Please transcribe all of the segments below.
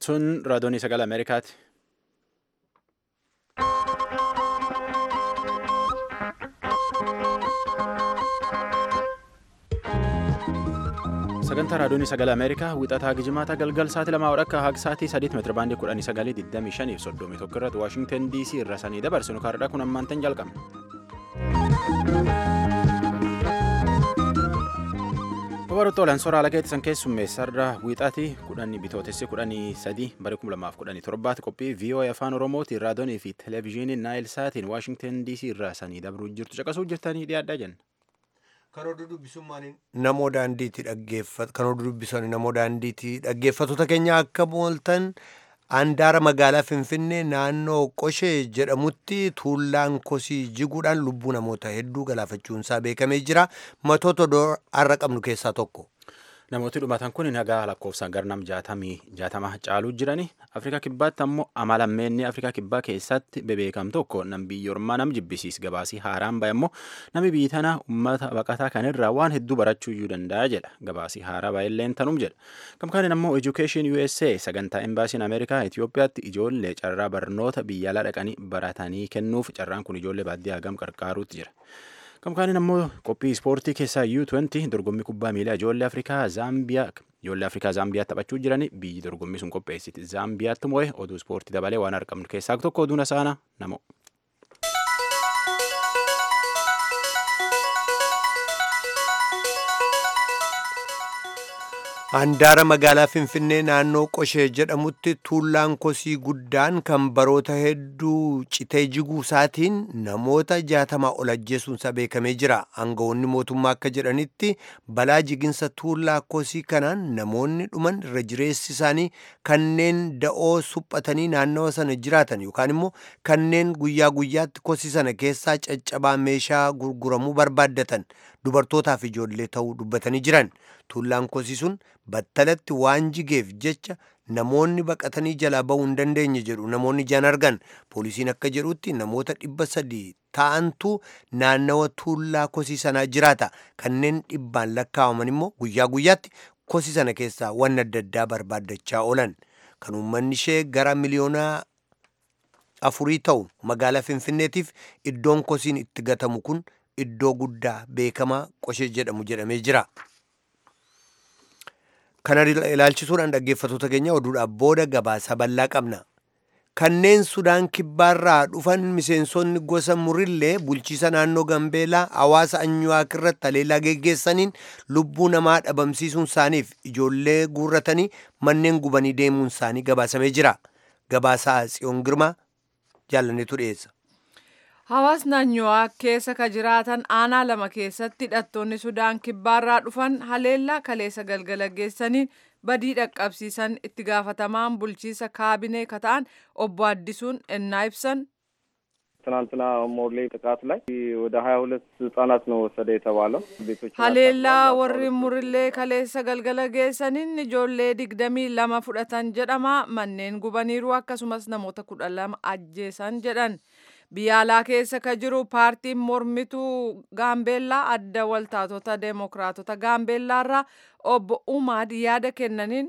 Sun raadiyoonii sagalee Ameerikaati. Sagantaa raadiyoonii sagalee Ameerikaa wixataa gijimaata galgal sa'aatii 2 hanga sa'aatii 3 meetira baandii 1925 fi 31 irratti Waashingtan DC irraa sanii dabarsinu kaardhaa kun ammaantan jalqabna. Babarootaan soora alageetti san keessummeessarra wixatii 10 bitootessi 13 bara 2017 qophii VOA afaan Oromootiin raadiyoonii fi televezyiinii Naayil Saatiin Waashingtan DC irraa sanii dabruu jirtu caqasuu jirtanii dhiyaadhaa jenna. Kan oduu dubbisummaan namoo daandiitti dhaggeeffattoota keenya akka mooltan handaara magaalaa Finfinnee naannoo Qoshee jedhamutti tuullaan kosii jiguudhaan lubbuu namoota hedduu galaafachuunsaa beekamee jira. Matoota oduu har'a qabnu keessaa tokko. Namooti dhumatan kun nagaa lakkoofsaan garnam 60 caaluu jirani. Afrikaa Kibbaatti ammoo amalammeenni Afrikaa Kibbaa keessatti bebeekam tokko nam biyyoormaa nam jibbisiis gabaasii haaraan bahe ammoo nami biyyi tana uummata baqataa kanirraa waan hedduu barachuu iyyuu danda'a jedha. Gabaasii haaraa baay'illeen tanum jedha. Kamkaanin ammoo Education USA sagantaa embaasiin Ameerikaa Itoophiyaatti ijoollee carraa barnoota biyya alaa dhaqanii baratanii kennuuf carraan kun ijoollee baadiyyaa hagam qarqaaruutti jira. Kamkaanin ammoo qophii ispoortii keessaa U20 dorgommii kubbaa miilaa ijoollee Afrikaa Zaambiyaa taphachuu jirani biyyi dorgommii sun qopheessiti Zaambiyaatti moo'e oduu ispoortii dabalee waan argamnu keessaa tokko oduun asaana namo. Handaara magaalaa Finfinnee naannoo Qoshee jedhamutti tuullaan kosii guddaan kan baroota hedduu citee jiguu isaatiin namoota 60 ol ajjeesuunsaa beekamee jira. Aangawoonni mootummaa akka jedhanitti balaa jiginsa tuullaa kosii kanaan namoonni dhuman irra jireessi isaanii kanneen da'oo suphatanii naannawa sana jiraatan yookaan immoo kanneen guyyaa guyyaatti kosii sana keessaa caccabaa meeshaa gurguramuu barbaaddatan dubartootaa fi ijoollee ta'uu dubbatanii jiran. Tuullaan kosii sun battalatti waan jigeef jecha namoonni baqatanii jalaa ba'uu hin dandeenye jedhu namoonni ijaan argan. Poolisiin akka jedhutti namoota 300 ta'antu naannawa tuullaa kosii sanaa jiraata. Kanneen dhibbaan lakkaa'aman immoo guyyaa guyyaatti kosii sana keessaa waan adda addaa barbaaddachaa oolan. Kan uummanni ishee gara miliyoona 4 ta'u magaalaa Finfinneetiif iddoon kosiin itti gatamu kun iddoo guddaa beekamaa Qoshee jedhamu jedhamee jira. Kana ilaalchisuudhaan dhaggeeffattoota keenya oduudhaaf booda gabaasa bal'aa qabna. Kanneen Sudaan Kibbaarraa dhufan miseensonni gosa Murillee bulchiisa naannoo Gambeelaa hawaasa Anyuwaak irratti haleellaa geggeessaniin lubbuu namaa dhabamsiisuun isaaniif ijoollee guurratanii manneen gubanii deemuun isaanii gabaasamee jira. Gabaasaa Tsiyoon Girmaa jaalanneetu dhiyeessa. Hawaasni Anyuwaak keessa ka jiraatan aanaa 2 keessatti hidhattoonni Sudaan Kibbaarraa dhufan haleellaa kaleessa galgala geessaniin badii dhaqqabsiisan itti gaafatamaan bulchiisa kaabinee ka ta'an obbo Addisuun ennaa ibsan. ትናንትና ሞርሌ ጥቃት ላይ ወደ 22 ህጻናት ነው ወሰደ የተባለው ሀሌላ ወሪ ሙርሌ ከሌሰ ገልገለ geessaniin ijoollee 22 fudhatan jedhama manneen gubaniiru akkasumas namoota 12 ajjeesan jedhan. Biyya alaa keessa ka jiru paartiin mormituu Gaambeellaa adda waltaatota deemokiraatota Gaambeellaarraa obbo Umaad yaada kennaniin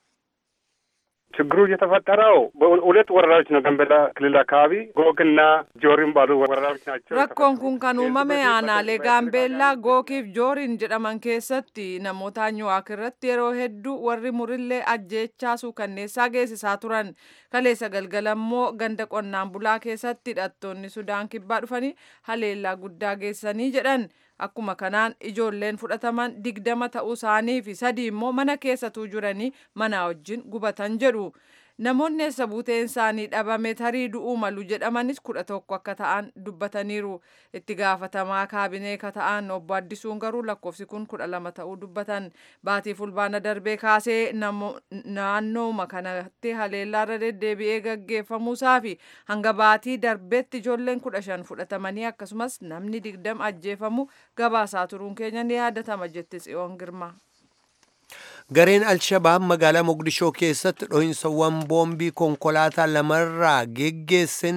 ችግሩ የተፈጠረው በሁለት ወረዳዎች ነው። ጋምቤላ ክልል አካባቢ ጎግና ጆሪን ባሉ ወረዳዎች ናቸው። rakkoon kun kan uumame aanaalee Gaambeellaa Gookiif Jooriin jedhaman keessatti namoota Anyuwaak irratti yeroo hedduu warri murillee ajjeechaasuu kanneessaa geessisaa turan. Kaleessa galgala immoo ganda qonnaan bulaa keessatti hidhattoonni Sudaan Kibbaa dhufanii haleellaa guddaa geessanii jedhan. Akkuma kanaan ijoolleen fudhataman 20 ta'uu isaanii fi 3 immoo mana keessatuu jiranii mana wajjin gubatan jedhu. Namoonni eessa buuteen isaanii dhabame tarii du'uu malu jedhamanis 11 akka ta'an dubbataniiru. Itti gaafatamaa kaabinee ka ta'an obbo Addisuun garuu lakkoofsi kun 12 ta'uu dubbatan. Baatii fulbaana darbee kaasee naannooma kanatti haleellaarra deddeebi'ee gaggeeffamuusaa fi hanga baatii darbeetti ijoolleen 15 fudhatamanii akkasumas namni 20 ajjeefamu gabaasaa turuun keenya ni yaadatama jetti Tsiyoon Girmaa. Gareen Alshabaab magaalaa Mogadishoo keessatti dho'insawwan boombii konkolaataa lamarraa geggeessan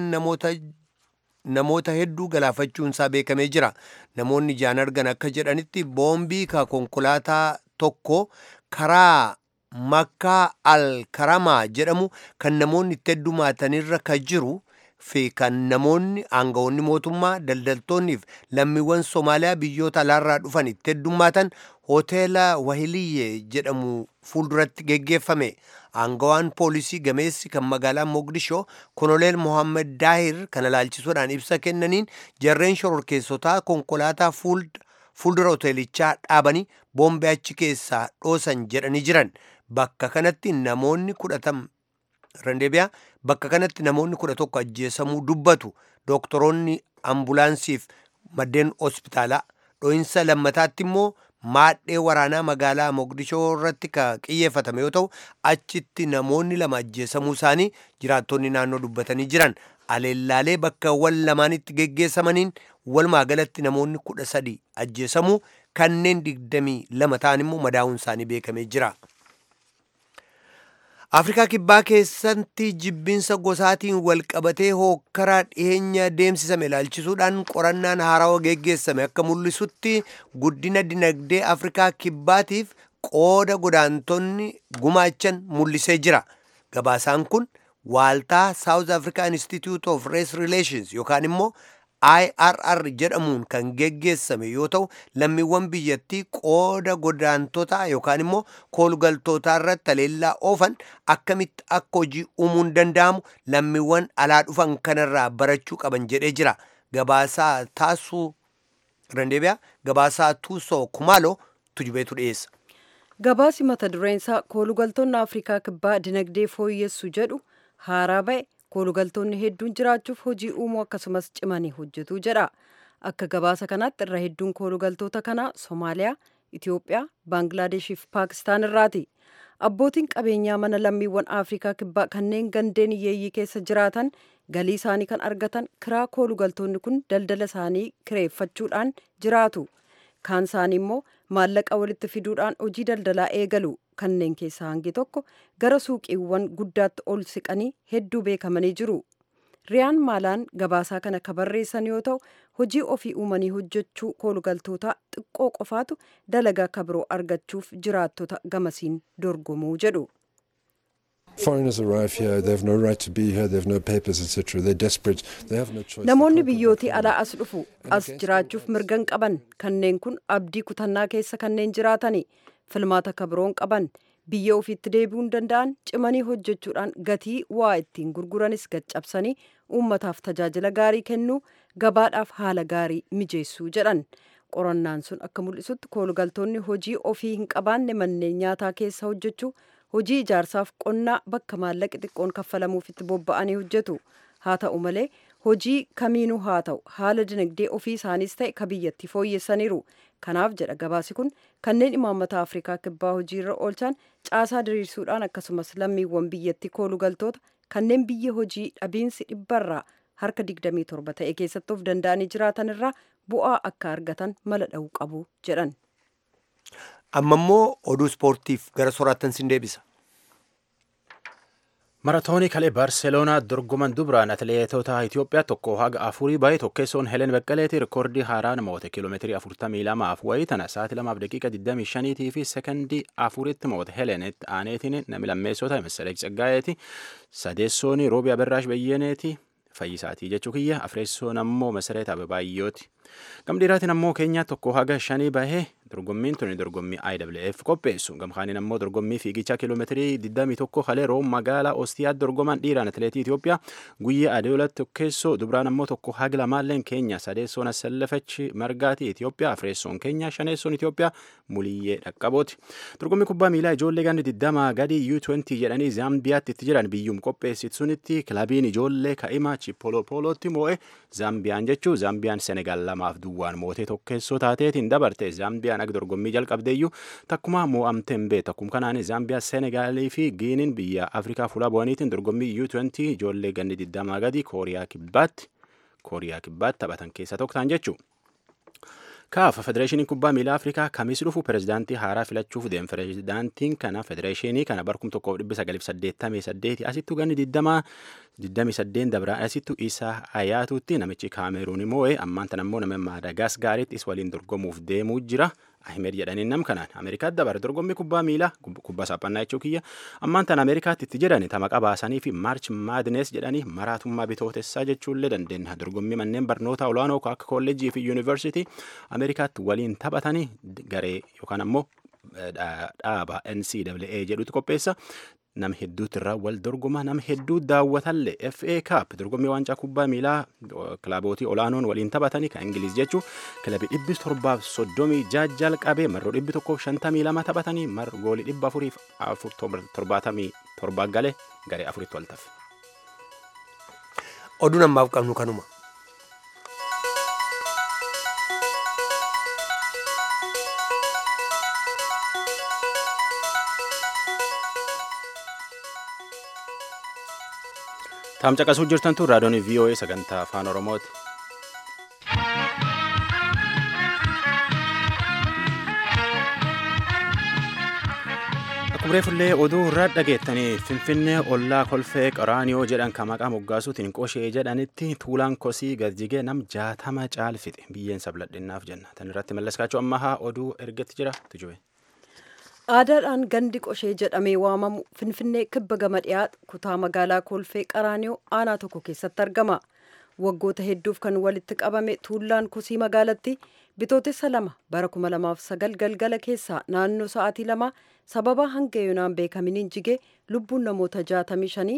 namoota hedduu galaafachuunsaa beekamee jira. Namoonni ijaan argan akka jedhanitti boombii ka konkolaataa tokko karaa Makkaa Al-Karamaa jedhamu kan namoonni itti heddumaatanirra kan jiru fi kan namoonni aangawoonni mootummaa daldaltoonnii fi lammiiwwan Somaaliyaa biyyoota alaarraa dhufan itti heddumaatan hoteela Wahiliyyee jedhamu fuulduratti geggeeffame. Aangawaan poolisii gameessi kan magaalaa Mogadishoo Koloneel Mohammed Daahir kana ilaalchisuudhaan ibsa kennaniin jarreen shororkeessotaa konkolaataa fuuldura hoteelichaa dhaabanii boombii achi keessaa dhoosan jedhanii jiran. Bakka kanatti namoonni 11 ajjeesamuu dubbatu doktoroonni ambulaansiif maddeen hospitaalaa. Dho'insa lammataatti immoo maadhee waraanaa magaalaa Mogadishoo irratti xiyyeeffatame yoo ta'u achitti namoonni 2 ajjeesamuu isaanii jiraattonni naannoo dubbatanii jiran. Aleellaalee bakkawwan lamaanitti geggeessamaniin walumaa galatti namoonni 13 ajjeesamuu kanneen 22 ta'an immoo madaa'uun isaanii beekamee jira. Afrikaa kibbaa keessatti jibbinsa gosaatiin walqabatee hookkaraa dhiyeenya deemsisame ilaalchisuudhaan qorannaan haarawaa geggeessame akka mul'isutti guddina dinagdee Afrikaa kibbaatiif qooda godaantonni gumaachan mul'isee jira. Gabaasaan kun waaltaa South Africa Institute of Race Relations yookaan immoo IRR jedhamuun kan geggeessame yoo ta'u lammiiwwan biyyattii qooda godaantotaa yookaan immoo koolugaltootaa irratti haleellaa oofan akkamitti akka hojii uumuun danda'amu lammiiwwan alaa dhufan kanarraa barachuu qaban jedhee jira. Gabaasaa Tuusoo Kumaaloo tujubeetu dhiyeessa. Gabaasi mata dureensaa koolugaltoonni Afrikaa kibbaa dinagdee fooyyessu jedhu haaraa ba'e. Koolugaltoonni hedduun jiraachuuf hojii uumuu akkasumas cimanii hojjetu jedha. Akka gabaasa kanaatti irra hedduun koolugaltoota kanaa Somaaliyaa, Itiyoophiyaa, Baangilaadeeshii fi Paakistaan irraati. Abbootiin qabeenyaa mana lammiiwwan Afrikaa kibbaa kanneen gandeen hiyyeeyyii keessa jiraatan galii isaanii kan argatan kiraa koolugaltoonni kun daldala isaanii kireeffachuudhaan jiraatu. Kaan isaanii immoo maallaqa walitti fiduudhaan hojii daldalaa eegalu. Kanneen keessaa hangi tokko gara suuqiiwwan guddaatti ol siqanii hedduu beekamanii jiru. Riyaan Maalaan gabaasaa kana kan barreessan yoo ta'u hojii ofii uumanii hojjechuu koolugaltoota xiqqoo qofaatu dalagaa akka biroo argachuuf jiraattota gamasiin dorgomuu jedhu. Foreigners arrive here, they have no right to be here, they have no papers, etc. They're desperate, they have no choice. Namoonni biyyootii alaa as dhufu, as jiraachuuf mirga hin qaban. Kanneen kun abdii kutannaa keessa kanneen jiraatani. Filmaata akka biroon qaban. Biyya ofiitti deebi'uu hin danda'an cimanii hojjechuudhaan gatii waa ittiin gurguranis gaccabsanii uummataaf tajaajila gaarii kennuu gabaadhaaf haala gaarii mijeessuu jedhan. Qorannaan sun akka mul'isutti koolugaltoonni hojii ofii hin qabaanne manneen nyaataa keessa hojjechuu hojii ijaarsaaf qonnaa bakka maallaqi xiqqoon kaffalamuuf itti bobba'anii hojjetu. Haa ta'u malee hojii kamiinuu haa ta'u haala dinagdee ofii isaaniis ta'e ka biyyatti fooyyessaniiru. Kanaaf jedha gabaasi kun kanneen imaammata Afrikaa kibbaa hojiirra oolchan caasaa diriirsuudhaan akkasumas lammiiwwan biyyatti koolugaltoota kanneen biyya hojii dhabiinsi dhibbarraa harka 27 ta'e keessatti of danda'anii jiraatan irraa bu'aa akka argatan mala dha'uu qabu jedhan. Amma immoo oduu ispoortiif gara soraattan sin deebisa. Maratoonii kalee Barseeloonaa dorgoman dubraan atileetota Itoophiyaa tokko haga afurii baay'ee tokkeessoon Helen Beqqeleetii rikoordii haaraa namoota kiiloomeetirii 42 wayii tana sa'aatii 2 daqiiqa 25 fi sekondii 4tti mo'ate Helenitti aaneetiin namni lammeessota Messeleeq Tsaggaayeeti sadeessoon Roobii Aberraash Bayyeneeti fayyisaatii jechuu kiyya afreessoon ammoo Masareet Abebaayyooti. Gamdhiiraatiin ammoo Keenyaa tokko haga 5 bahee dorgommiin tuni dorgommii IWF qopheessu. Gamkaaniin ammoo dorgommii fiigichaa kiiloomeetirii 21 kalee Room magaalaa Ostiyaatti dorgoman dhiiraan atileetii Itoophiyaa guyyaa adeolatti tokkeessoo dubraan ammoo tokko haga lamaalleen Keenyaa sadeessoon Assallafech Margaati Itoophiyaa afreessoon Keenyaa shaneessoon Itoophiyaa Muliyyee Dhaqqabooti. Dorgommii kubbaa miilaa ijoollee gandi 20 gadi U20 jedhanii Zaambiyaatti itti jiran biyyum qopheessitu sunitti kilabiin ijoollee ka'imaa Chipolopolootti moo'e Zaambiyaan jechuu Zaambiyaan Senegaal 2-2 mootee tokkeessoo taateetiin dabarte. Zaambiyaan akka dorgommii jalqabdeeyyuu takkuma moo'amteen beektu. Akkuma kanaan Zaambiyaa Senegaalii fi Giiniin biyya Afrikaa fuula bu'aniitiin dorgommii U20 ijoollee ganni 20 gadi Kooriyaa kibbaatti taphatan keessaa tokko ta'an jechuudha. Kaaf Federeeshiniin Kubbaa Miilaa Afrikaa kamis dhufu pirezidaantii haaraa filachuuf deemu. Pirezidaantiin kana Federeeshinii kana bara 1988 asittuu ganni 28 dabraa asittuu Isaa Ayaatuutti namichi Kaameruun moo'e ammaan tan ammoo nama Maadaagaasgaaritti is waliin dorgomuuf deemuu jira. Ahmed jedhaniin nam kanaan Ameerikaatti dabare dorgommii kubbaa miilaa kubbaa saaphannaa jechuu kiyya ammaan tan Ameerikaatti itti jedhani tamaqa baasanii fi March Madness jedhanii maraatummaa bitootessaa jechuullee dandeenya dorgommii manneen barnoota olaanoo akka kolleejjii fi yuunivarsiitii Ameerikaatti waliin taphatanii garee yookaan ammoo dhaaba NCAA jedhutu qopheessa. Nama hedduutu irraa wal dorgoma nama hedduu daawwatallee FA Cup dorgommii waancaa kubbaa miilaa kilabootii olaanoon waliin taphatanii kan Ingiliz jechuu kilabii 730 jalqabee marroo 152 taphatanii goolii 477 galee garee 4 wal tafe. Oduu namaaf qabnu kanuma. Taam caqasuu jirtan tun raadiyoon VOA sagantaa afaan Oromooti. Akkuma reefullee oduu irraa dhageettanii Finfinnee ollaa kolfee Qaraaniyoo jedhan kan maqaa moggaasuutiin qoshee jedhanitti tuulaan kosii gad-jigee nam 60 caalfite biyyeen sabladhinnaaf jenna. Tan irratti mallaskaachuu ammahaa oduu ergetti jira tujube. Aadaadhaan gandi qoshee jedhamee waamamu Finfinnee kibba gama dhiyaa kutaa magaalaa kolfee Qaraaniyoo aanaa tokko keessatti argama. Waggoota hedduuf kan walitti qabame tuullaan kosii magaalatti bitootessa 2 bara 2009 galgala keessaa naannoo sa'aatii 2 sababa hanga yoonaan beekaminiin jigee lubbuun namoota 65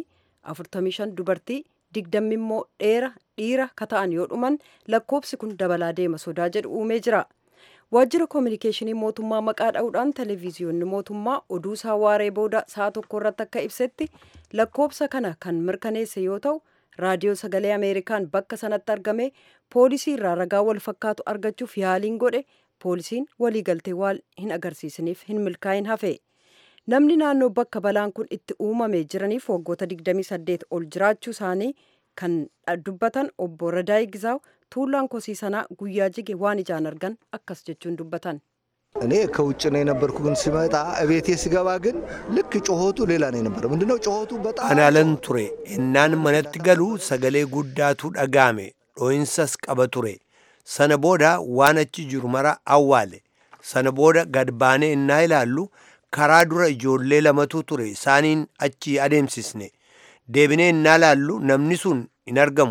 45 dubartii 20 immoo dhiira kata'an yoo dhuman lakkoobsi kun dabalaa deema sodaa jedhu uumee jira. Waajjira koominikeeshinii mootummaa maqaa dha'uudhaan televiziyoonni mootummaa oduu isaa waaree booda sa'a tokko irratti akka ibsetti lakkoobsa kana kan mirkaneesse yoo ta'u raadiyoo sagalee Ameerikaan bakka sanatti argame poolisii irraa ragaa wal fakkaatu argachuuf yaaliin godhe poolisiin waliigaltee waan hin agarsiisaniif hin milkaa'in hafe. Namni naannoo bakka balaan kun itti uumamee jiraniif waggoota 28 ol jiraachuu isaanii kan dubbatan obbo Radaay Gizaaw tuulaan kosii sanaa guyyaa jige waan ijaan argan akkas jechuun dubbatan. እኔ ከውጭ ነው የነበርኩ ግን ሲመጣ እቤቴ ሲገባ ግን ልክ ጮሆቱ ሌላ ነው የነበረው። ምንድነው ጮሆቱ? በጣም አናለን ቱሬ እናን መነት ገሉ ሰገሌ ጉዳቱ ደጋሜ ዶይንሰስ ቀበ ቱሬ ሰነቦዳ ዋነች ጅሩ መራ አዋሌ ሰነቦዳ ገድባኔ እና ይላሉ ከራ ዱረ ጆሌ ለመቱ ቱሬ ሳኒን አቺ አዴምሲስኔ ዴብኔ እና ላሉ ነምኒሱን ይነርገሙ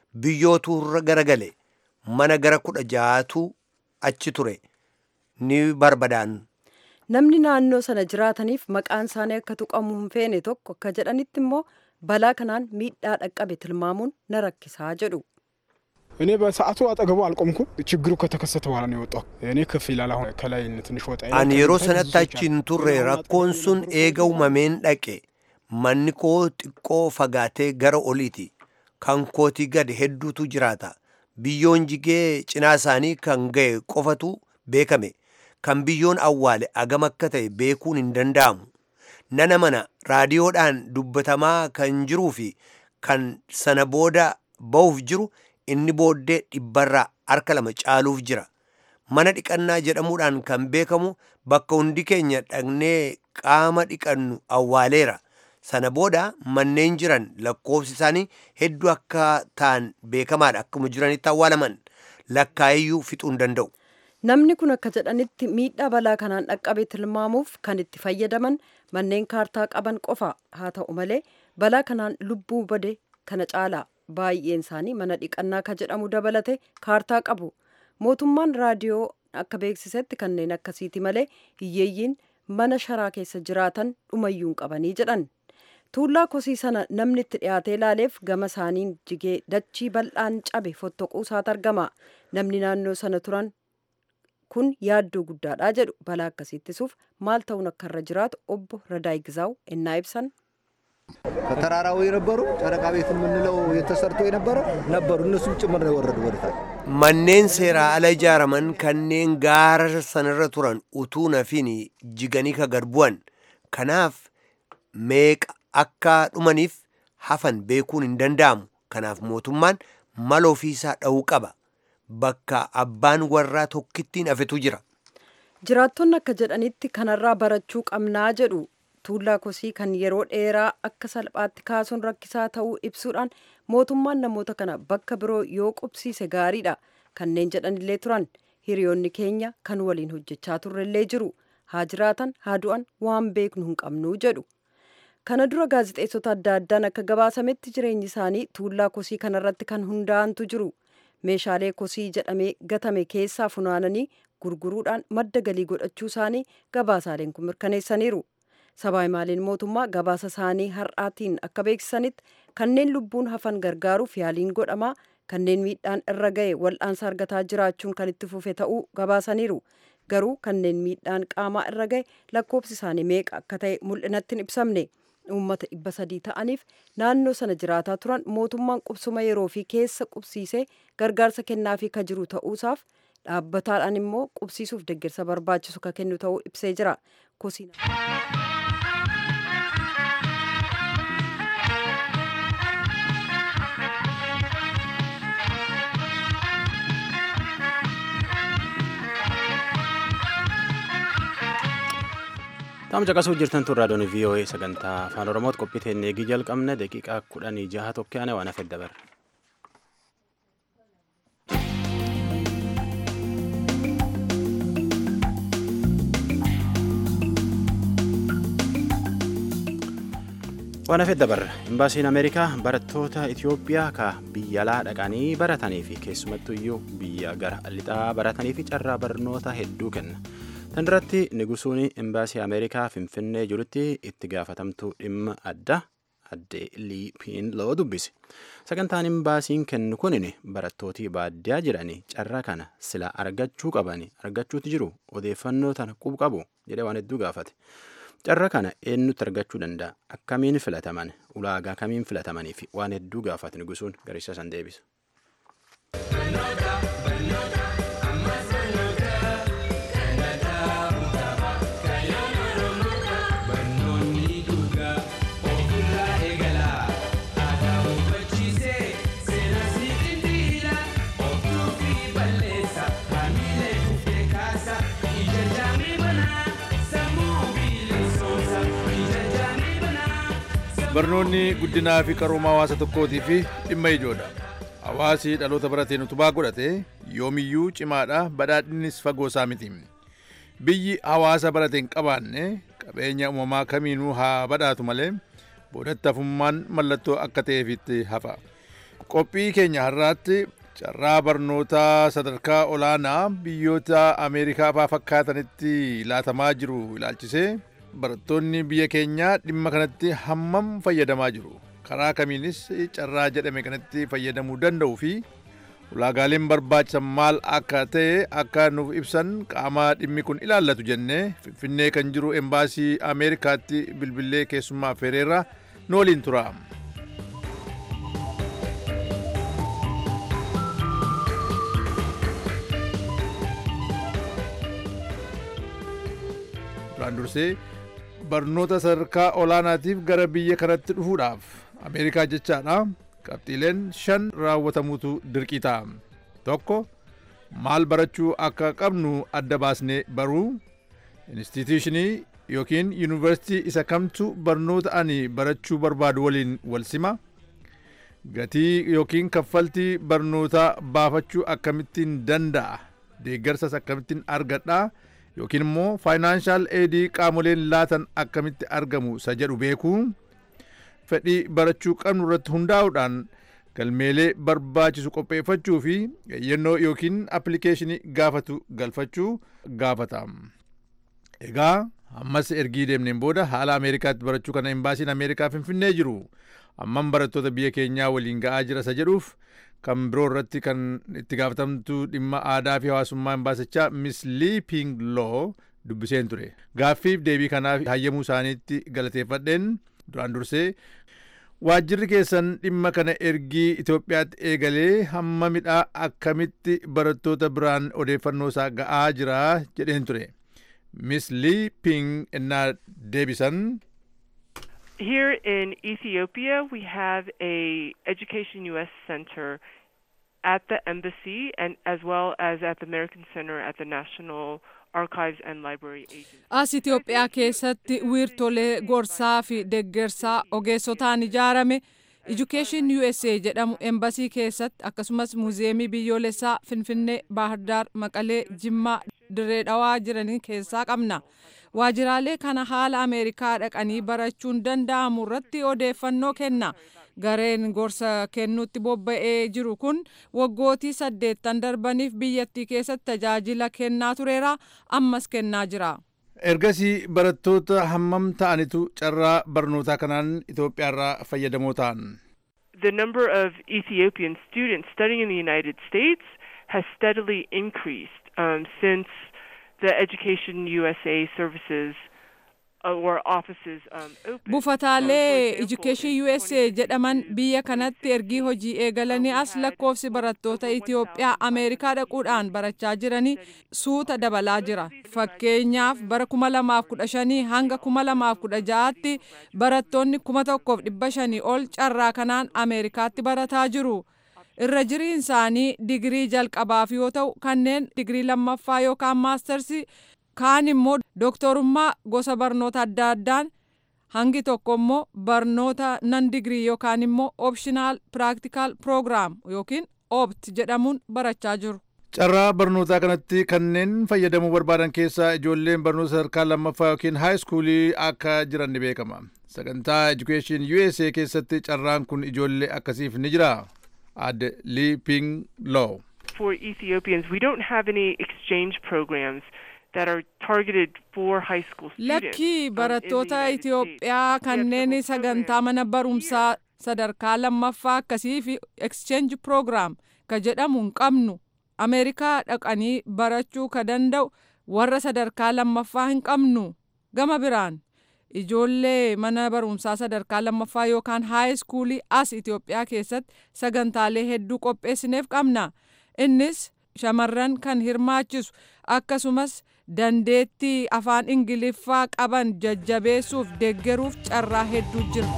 ብዮቱ ገረገሌ መነገረ ኩደ ጃቱ አቺ ቱሬ ni barbadaan. Namni naannoo sana jiraataniif maqaan isaanii akka tuqamu hin feene tokko akka jedhanitti immoo balaa kanaan miidhaa dhaqqabe tilmaamuun na rakkisaa jedhu. እኔ በሰዓቱ አጠገቡ አልቆምኩም ችግሩ ከተከሰተ በኋላ ነው የወጣው እኔ ከፍ ይላል አሁን ከላይ ትንሽ ወጣ አን የሮ ሰነታችን ቱሬ rakkoon sun eega uumameen dhaqe manni koo xiqqoo fagaatee gara oliiti kan kootii gad hedduutu jiraata biyyoon jigee cinaa isaanii kan ga'e qofatu beekame kan biyyoon awwaale agam akka ta'e beekuun hin danda'amu. Nana mana raadiyoodhaan dubbatamaa kan jiruu fi kan sana booda ba'uuf jiru inni booddee dhibbarraa harka 2 caaluuf jira. Mana dhiqannaa jedhamuudhaan kan beekamu bakka hundi keenya dhaqnee qaama dhiqannu awwaaleera. Sana booda manneen jiran lakkoofsi isaanii hedduu akka ta'an beekamaadha akkuma jiranitti awwaalaman lakkaa'iyyuu fixuu hin danda'u. Namni kun akka jedhanitti miidhaa balaa kanaan dhaqqabe tilmaamuuf kan itti fayyadaman manneen kaartaa qaban qofa haa ta'u malee balaa kanaan lubbuu bade kana caalaa baay'een isaanii mana dhiqannaa ka jedhamu dabalate kaartaa qabu. Mootummaan raadiyoo akka beeksisetti kanneen akkasiiti malee hiyyeeyyiin mana sharaa keessa jiraatan dhumayyuun qabanii jedhan. Tuullaa kosii sana namni itti dhiyaatee ilaaleef gama isaaniin jigee dachii bal'aan cabe fottoquu isaatu argama. Namni naannoo sana turan kun yaaddoo guddaadha jedhu balaa akkasii ittisuuf maal ta'uun akka irra jiraatu obbo Radaay Gizaaw ennaa ibsan. ከተራራው የነበሩ ጨረቃ ቤት የምንለው የተሰርቶ የነበረው ነበሩ እነሱም ጭምር ነው ወረዱ ወደታች manneen seeraa ala ijaaraman kanneen gaara sanarra turan utuu nafiin jiganii ka gad bu'an kanaaf meeqa akka dhumaniif hafan beekuun hin danda'amu kanaaf mootummaan mala ofiisaa dha'uu qaba. Bakka abbaan warraa tokkittiin hafetu jira. Jiraattonni akka jedhanitti kanarraa barachuu qabnaa jedhu tuullaa kosii kan yeroo dheeraa akka salphaatti kaasuun rakkisaa ta'uu ibsuudhaan mootummaan namoota kana bakka biroo yoo qubsiise gaariidha kanneen jedhanillee turan hiriyoonni keenya kan waliin hojjechaa turrellee jiru. Haa jiraatan haa du'an waan beeknu hin qabnu jedhu. Kana dura gaazexeessota adda addaan akka gabaasametti jireenyi isaanii tuullaa kosii kanarratti kan hundaa'antu jiru. Meeshaalee kosii jedhamee gatame keessaa funaananii gurguruudhaan madda galii godhachuu isaanii gabaasaaleen kun mirkaneessaniiru. Sabaahimaaliin mootummaa gabaasa isaanii har'aatiin akka beeksisanitti kanneen lubbuun hafan gargaaruuf yaaliin godhamaa, kanneen miidhaan irra ga'e wal'aansa argataa jiraachuun kan itti fufe ta'uu gabaasaniiru. Garuu kanneen miidhaan qaamaa irra ga'e lakkoofsi isaanii meeqa akka ta'e mul'inatti hin ibsamne. Uummata 300 ta'aniif naannoo sana jiraataa turan mootummaan qubsuma yeroo fi keessa qubsiisee gargaarsa kennaafii ka jiru ta'uusaaf dhaabbataadhaan immoo qubsiisuuf deeggarsa barbaachisu ka kennu ta'uu ibsee jira. Taam caqasuu jirtan tun raadiyoon VOA sagantaa afaan Oromooti qophii teennee eegii jalqabne daqiiqaa 16 tokko waan hafe dabarre. Waan hafe dabarre imbaasiin Ameerikaa barattoota Itoophiyaa ka biyya alaa dhaqanii baratanii fi keessumattuu iyyuu biyya gara lixaa baratanii fi carraa barnoota hedduu kenna. Tan irratti Nigusuun imbaasii Ameerikaa Finfinnee jirutti itti gaafatamtuu dhimma adda addee Liipiin loo dubbise. Sagantaan imbaasiin kennu kunin barattootii baadiyyaa jiranii carraa kana sila argachuu qabanii argachuutti jiru odeeffannoo tana qabu jedhee waan hedduu gaafate. Carraa kana eenyutti argachuu danda'a? Akkamiin filataman? Ulaagaa kamiin filatamanii fi waan hedduu gaafate Nigusuun gariisa san deebisa. Barnoonni guddinaa fi qarooma hawaasa tokkootii fi dhimma ijoodha. Hawaasi dhaloota barateen utubaa godhate yoomiyyuu cimaadha, badhaadhinnis fagoo isaa miti. Biyyi hawaasa barateen qabaanne qabeenya uumamaa kamiinuu haa badhaatu malee boodatti hafummaan mallattoo akka ta'eefitti hafa. Qophii keenya har'aatti carraa barnootaa sadarkaa olaanaa biyyoota Ameerikaa fa'aa fakkaatanitti laatamaa jiru ilaalchisee barattoonni biyya keenyaa dhimma kanatti hammam fayyadamaa jiru, karaa kamiinis carraa jedhame kanatti fayyadamuu danda'u fi ulaagaaleen barbaachisan maal akka ta'e akka nuuf ibsan qaama dhimmi kun ilaallatu jennee Finfinnee kan jiru embaasii Ameerikaatti bilbilee keessummaa affeereerra nu waliin tura. Duraan dursee barnoota sadarkaa olaanaatiif gara biyya kanatti dhufuudhaaf Ameerikaa jechaadha qabxiileen 5 raawwatamuutu dirqii ta'a. Tokko, maal barachuu akka qabnu adda baasnee baruu, instituushinii yookiin yuunivarsiitii isa kamtu barnoota ani barachuu barbaadu waliin wal sima, gatii yookiin kaffaltii barnootaa baafachuu akkamittiin danda'a, deeggarsas akkamittiin argadha, yookiin immoo faayinaanshaal eedii qaamoleen laatan akkamitti argamu isa jedhu beekuu, fedhii barachuu qabnu irratti hundaa'uudhaan galmeelee barbaachisu qopheeffachuu fi eeyyannoo yookiin appilikeeshinii gaafatu galfachuu gaafata. Egaa ammas ergii deemneen booda haala Ameerikaatti barachuu kana embaasiin Ameerikaa Finfinnee jiru amman barattoota biyya keenyaa waliin ga'aa jira isa jedhuuf kan biroo irratti kan itti gaafatamtu dhimma aadaa fi hawaasummaa embaasichaa Miss Liiping Loo dubbiseen ture. Gaaffiif deebii kanaaf hayyamuu isaaniitti galateeffadheen duraan dursee waajjirri keessan dhimma kana ergii Itoophiyaatti eegalee hamma midhaa akkamitti barattoota biraan odeeffannoo isaa ga'aa jira jedheen ture. Miss Liiping ennaa deebisan. Here in Ethiopia, we have a Education U.S. Center at the embassy and as well as at the American Center at the National Archives and Library Agency. As Itoophiyaa keessatti wiirtolee gorsaa fi deeggarsaa ogeessotaan ijaarame Education USA jedhamu embasii keessatti akkasumas muuziyeemii biyyoolessaa Finfinnee, Baahirdaar, Maqalee, Jimmaa, Dirree Dhawaa jiranii keessaa qabna. Waajjiraalee kana haala Ameerikaa dhaqanii barachuun danda'amu irratti odeeffannoo kenna. Gareen gorsa kennuutti bobba'ee jiru kun waggootii 8 darbaniif biyyattii keessatti tajaajila kennaa tureera, ammas kennaa jira. Ergasii barattoota hammam ta'anitu carraa barnootaa kanaan Itoophiyaarraa fayyadamoo ta'an? The number of Ethiopian students studying in the United States has steadily increased since the Education USA services or offices opened. Buufataalee Education USA jedhaman biyya kanatti ergii hojii eegalanii as lakkoofsi barattoota Itoophiyaa Ameerikaa dhaquudhaan barachaa jiranii suuta dabalaa jira. Fakkeenyaaf bara 2015 hanga 2016tti barattoonni 1,500 ol carraa kanaan Ameerikaatti barataa jiru. Irra jiriin isaanii digirii jalqabaaf yoo ta'u kanneen digirii lammaffaa yookaan maastersii kaan immoo dooktorummaa gosa barnoota adda addaan hangi tokko immoo barnoota nan digirii yookaan immoo optional practical program yookiin OPT jedhamuun barachaa jiru. Carraa barnootaa kanatti kanneen fayyadamuu barbaadan keessaa ijoolleen barnoota sadarkaa lammaffaa yookiin haayiskuulii akka jiran ni beekama. Sagantaa Education USA keessatti carraan kun ijoollee akkasiif ni jira. Adde Lee Ping Law. For Ethiopians, we don't have any exchange programs that are targeted for high school students. Lakki barattoota Itoophiyaa kanneen sagantaa mana barumsaa sadarkaa lammaffaa akkasii fi exchange program ka jedhamu hin qabnu. Ameerikaa dhaqanii barachuu ka danda'u warra sadarkaa lammaffaa hin qabnu. Gama biraan ijoollee mana barumsaa sadarkaa lammaffaa yookaan haayiskuulii as Itoophiyaa keessatti sagantaalee hedduu qopheessineef qabna. Innis shamarran kan hirmaachisu akkasumas dandeettii afaan Ingiliffaa qaban jajjabeessuuf deeggaruuf carraa hedduu jira.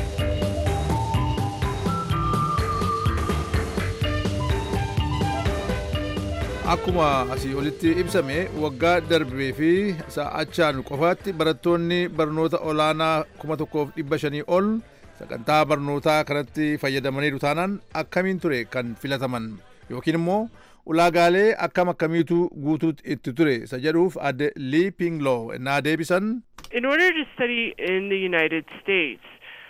Akkuma asii olitti ibsame waggaa darbee fi isa achaanu qofaatti barattoonni barnoota olaanaa 1,500 ol sagantaa barnootaa kanatti fayyadamaniiru taanaan akkamiin ture kan filataman yookiin immoo ulaagaalee akkamiitu guutuutti itti ture isa jedhuuf adde Lee Ping Law ennaa deebisan. In order to study in the United States,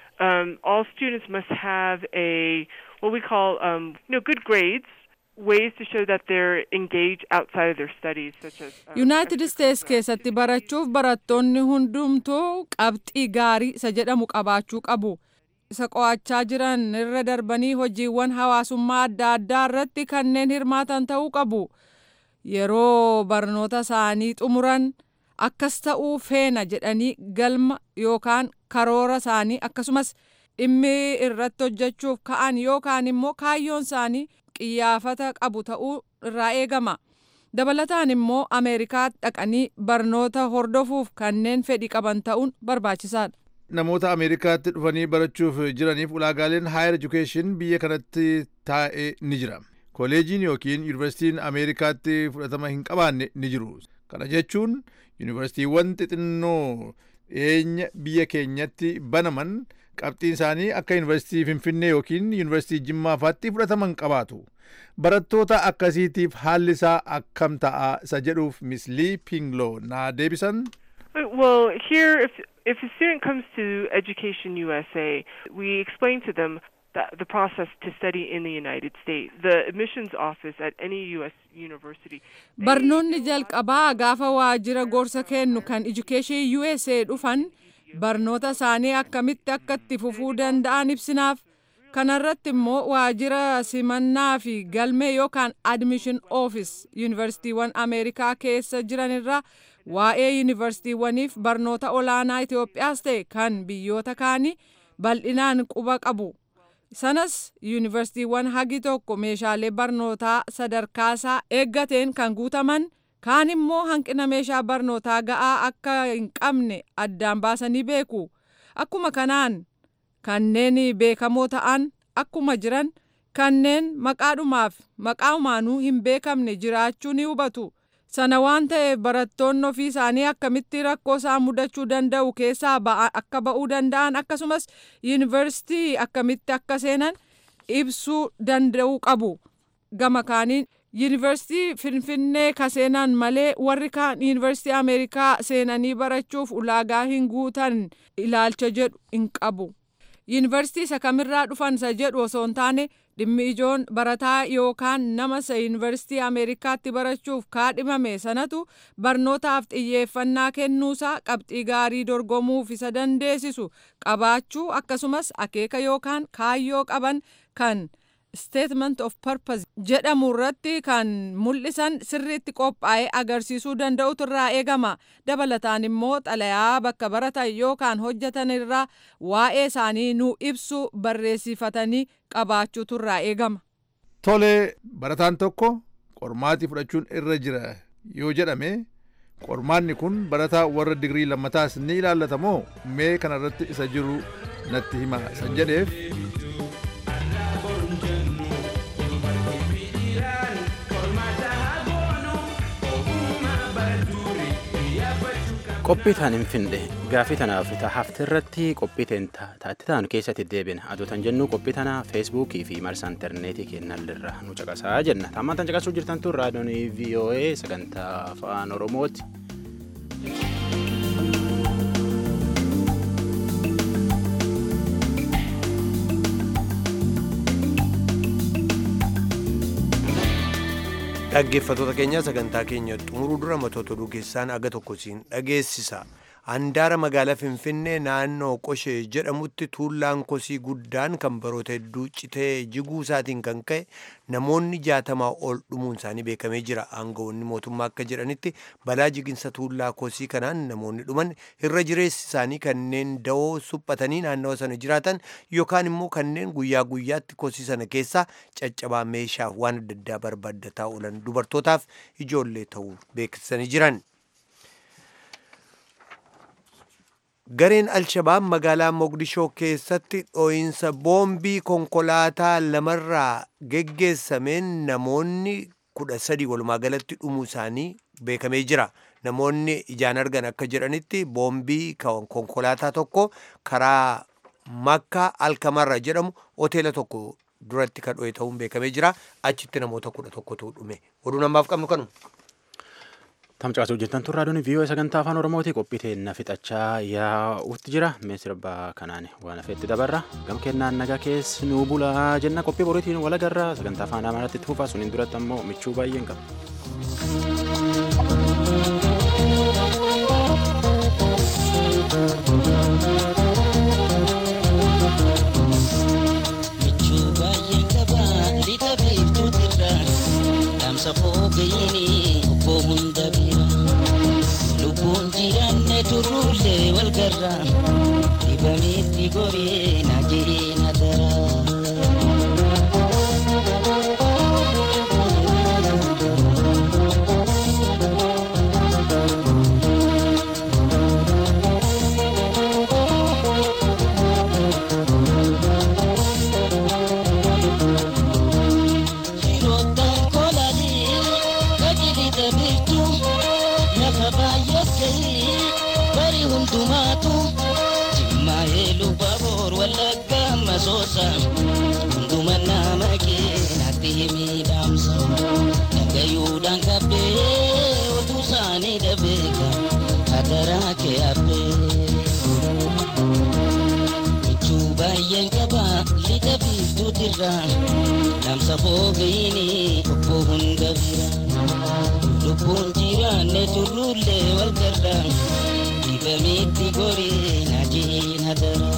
all students must have what we call good grades. Ways to show that they're engaged outside of their studies, such as United States keessatti barachuuf barattoonni hundumtuu qabxii gaarii isa jedhamu qabaachuu qabu. Isa qo'achaa jiran irra darbanii hojiiwwan hawaasummaa adda addaa irratti kanneen hirmaatan ta'uu qabu. Yeroo barnoota isaanii xumuran akkas ta'uu feena jedhanii galma yookaan karoora isaanii akkasumas dhimmi irratti hojjechuuf ka'an yookaan immoo kaayyoon isaanii qiyyaafata qabu ta'uu irraa eegama. Dabalataan immoo Ameerikaa dhaqanii barnoota hordofuuf kanneen fedhii qaban ta'uun barbaachisaadha. Namoota Ameerikaatti dhufanii barachuuf jiraniif ulaagaaleen higher education biyya kanatti taa'ee ni jira. Kolleejiin yookiin yuunivarsiitiin Ameerikaatti fudhatama hin qabaanne ni jiru. Kana jechuun yuunivarsiitiiwwan xixinnoo dhiyeenya biyya keenyatti banaman qabxiin isaanii akka yuunivarsiitii Finfinnee yookiin yuunivarsiitii Jimmaa fa'aatti fudhataman qabaatu. Barattoota akkasiitiif haalli isaa akkam ta'a isa jedhuuf Miss Lee Ping Law naa deebisan. Well, here if a student comes to Education USA, we explain to them the process to study in the United States. The admissions office at any US university. Barnoonni jalqabaa gaafa waajjira gorsa kennu kan Education USA dhufan barnoota isaanii akkamitti akka itti fufuu danda'an ibsinaaf. Kanarratti immoo waajjira simannaa fi galmee yookaan admission office yuunivarsiitiiwwan Ameerikaa keessa jiran irraa waa'ee yuunivarsiitiiwwaniif barnoota olaanaa Itoophiyaas ta'e kan biyyoota kaanii bal'inaan quba qabu. Sanas yuunivarsiitiiwwan hagi tokko meeshaalee barnootaa sadarkaasaa eeggateen kan guutaman kaan immoo hanqina meeshaa barnootaa ga'aa akka hin qabne addaan baasanii beeku. Akkuma kanaan kanneen beekamoo ta'an akkuma jiran kanneen maqaadhumaaf maqaahumaanuu hin beekamne jiraachuu ni hubatu. Sana waan ta'eef barattoonni ofii isaanii akkamitti rakkoo isaa mudachuu danda'u keessaa akka ba'uu danda'an akkasumas yuunivarsiitii akkamitti akka seenan ibsuu danda'uu qabu. Gama kaaniin yuunivarsiitii Finfinnee ka seenan malee warri kaan yuunivarsiitii Ameerikaa seenanii barachuuf ulaagaa hin guutan ilaalcha jedhu hin qabu. Yuunivarsiitii isa kamirraa dhufan isa jedhu osoo hin taane dhimmi ijoon barataa yookaan nama isa yuunivarsiitii Ameerikaatti barachuuf kaadhimame sanatu barnootaaf xiyyeeffannaa kennuusaa qabxii gaarii dorgomuuf isa dandeessisu qabaachuu akkasumas akeeka yookaan kaayyoo qaban kan statement of purpose jedhamu irratti kan mul'isan sirriitti qophaa'ee agarsiisuu danda'utu irraa eegama. Dabalataan immoo xalayaa bakka baratan yookaan hojjetan irraa waa'ee isaanii nu ibsu barreessifatanii qabaachuutu irraa eegama. Tolee, barataan tokko qormaatii fudhachuun irra jira yoo jedhame qormaanni kun barataa warra digirii lammataas ni ilaallata moo mee kana irratti isa jiru natti hima san jedheef qophii taan hin finde gaafii tanaaf hafte irratti qophii taatti taanu keessatti deebina adotan jennu qophii tana feesbuukii fi marsaa intarneetii kennalirra nu caqasaa jenna tammaan tan caqasuu jirtan tun raadiyoon VOA sagantaa afaan Oromooti. Dhaggeeffattoota keenya sagantaa keenya xumuruu dura matoota oduu keessaan aga tokko siin dhageessisa. Handaara magaalaa Finfinnee naannoo Qoshee jedhamutti tuullaan kosii guddaan kan baroota hedduu citee jiguu isaatiin kan ka'e namoonni 60 ol dhumuun isaanii beekamee jira. Aangawoonni mootummaa akka jedhanitti balaa jiginsa tuullaa kosii kanaan namoonni dhuman irra jireessi isaanii kanneen da'oo suphatanii naannawa sana jiraatan yookaan immoo kanneen guyyaa guyyaatti kosii sana keessaa caccabaa meeshaaf waan adda addaa barbaaddataa oolan dubartootaaf ijoollee ta'uu beeksisanii jiran. Gareen Alshabaab magaalaa Mogadishoo keessatti dhoo'insa boombii konkolaataa lamarraa geggeessameen namoonni 13 walumaa galatti dhumuu isaanii beekamee jira. Namoonni ijaan argan akka jedhanitti boombii konkolaataa tokko karaa Makkaa Alkamarra jedhamu hoteela tokko duratti kan dhoo'e ta'uun beekamee jira. Achitti namoota 11tu dhume. Oduu namaaf qabnu kanu. Tamcaasuu jirtan tun raadiyoon VOA sagantaa afaan Oromooti qophii teenna fixachaa yaa'uutti jira. Mee sirba kanaan waan hafeetti dabarra. Gam kennaan nagaa keessa nuu bulaa jenna qophii boriitiin wal agarra sagantaa afaan Amaaraatti itti fufaa suniin duratti ammoo michuu baay'een qaba. Michuu baay'een qaba lixa biiftuutirra dhaamsa foogayini obbo hunda bira lubbuun jiraanne turruullee wal garra dibameetti goree na jiree na daraa. Hunduma nama keenatti miidhamsa dhagayuudhaan qabbee oduu isaanii dhabeeka hadaraa kee habbee. Michuu baay'een qaba lixa biiftuutirra dhaamsa foogayini obbo hunda bira lubbuun jiraanne turruullee wal garra dibameetti goree na jeen hadaraa.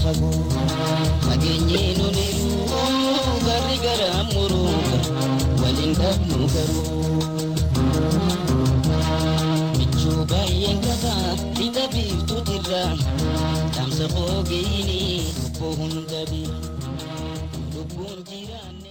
Mageenyi nuniru garri gara muruuga qabnu garuu michuu baay'een qaba lixa biiftuutirra dhaamsa fogeeyini obbo hunda bira.